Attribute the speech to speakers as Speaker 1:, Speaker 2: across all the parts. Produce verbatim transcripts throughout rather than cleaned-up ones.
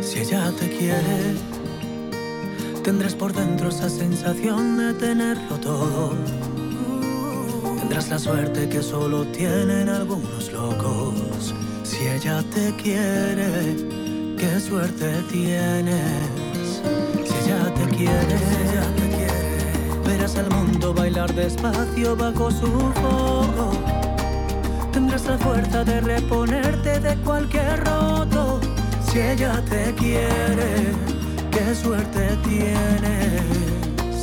Speaker 1: Si ella te quiere, tendrás por dentro esa sensación de tenerlo todo. Tendrás la suerte que solo tienen algunos locos. Si ella te quiere, qué suerte tienes. Si ella te quiere, si ella te quiere, verás al mundo bailar despacio bajo su fuego. Tendrás la fuerza de reponerte de cualquier roto. Si ella te quiere, qué suerte tienes.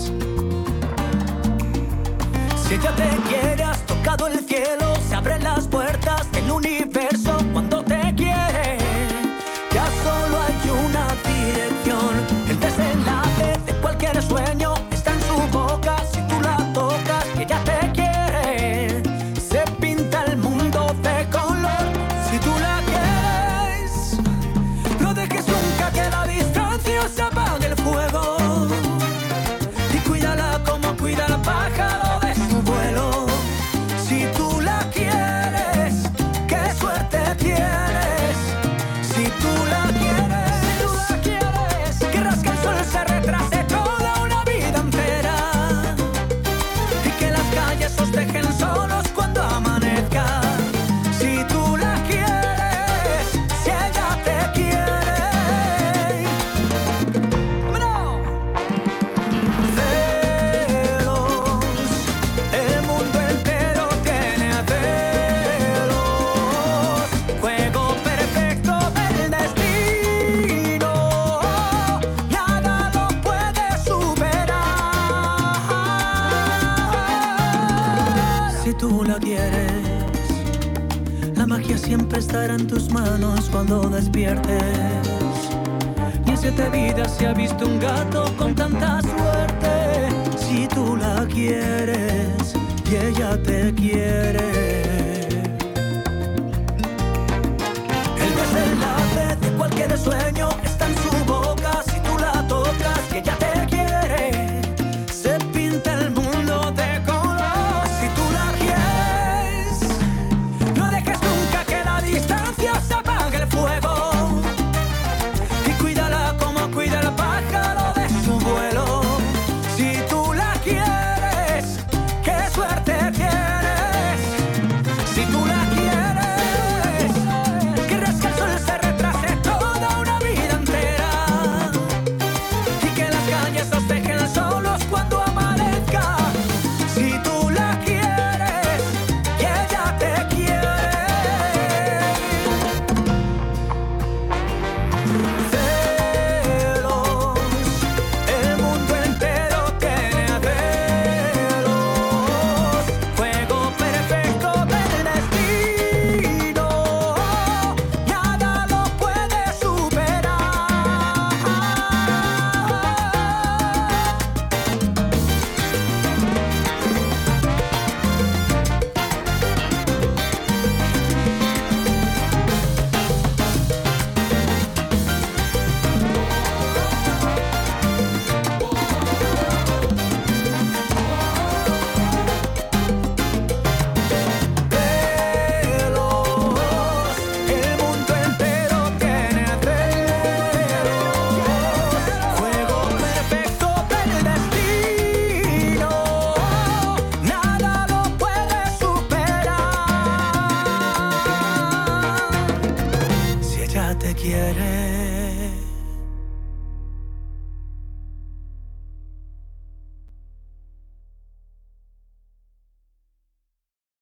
Speaker 1: Si ella te quiere, has tocado el cielo. Se abren las puertas del universo cuando te quiere. Ya solo hay una dirección. El desenlace de cualquier sueño está en su boca. Si tú la tocas, que ella te quiere, se pinta el mundo de color. Si tú la quieres, no dejes nunca que la distancia se apague el fuego. Y cuídala como cuida el pájaro de su vuelo. Si tú la quieres, qué suerte tienes. Si tú la quieres, si tú la quieres, querrás que el sol se retrase toda una vida entera. Y que las calles os dejen solos cuando amanezca. Si tú la quieres, si ella te quiere. ¡Vámonos! Celos, el mundo entero tiene celos. Juego perfecto del destino, nada lo puede superar. Si tú la quieres, la magia siempre estará en tus manos cuando despiertes. Ni en siete vidas se ha visto un gato con tanta suerte. Si tú la quieres y ella te quiere. El desenlace de cualquier sueño está en su boca. Si tú la tocas y ella te quiere, se pinta el mundo de color. Si tú la quieres, no dejes nunca que la distancia se apague el fuego. Y cuídala como cuida el pájaro de su vuelo. Si tú la quieres, qué suerte tienes. Si tú la quieres, querrás que el sol se retrase toda una vida entera. Y que las calles os dejen solos cuando amanezca. Si tú la quieres, y ella te quiere. Celos, el mundo entero tiene celos. Juego perfecto del destino, nada lo puede superar. Celos, el mundo entero tiene celos. Juego perfecto del destino, nada lo puede superar. Si ella te quiere.